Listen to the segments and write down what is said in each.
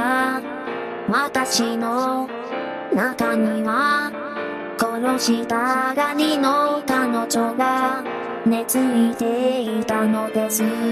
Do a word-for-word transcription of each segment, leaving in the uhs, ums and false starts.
が私の中には殺したがりの彼女が寝ついていたのです。スイッチを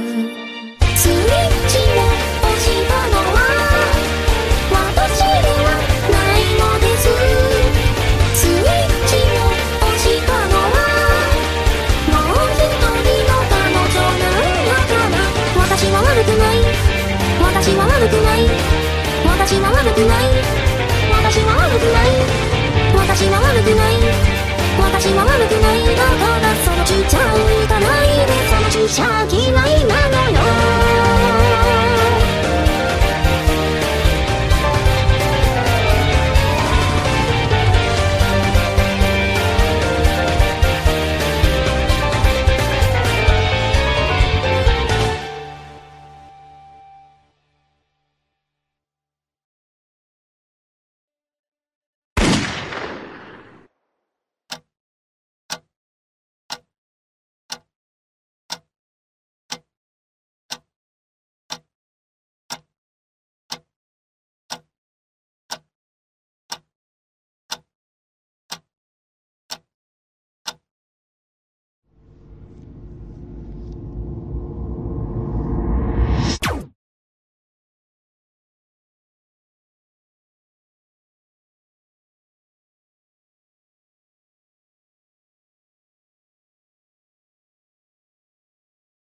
押したのは私ではないのです。スイッチを押したのはもう一人の彼女なんだから。私は悪くない、私は悪くない、私は悪くない、私は悪くない、私は悪くない、私は悪くない。だからその注射打たないで、その注射嫌いなのよ。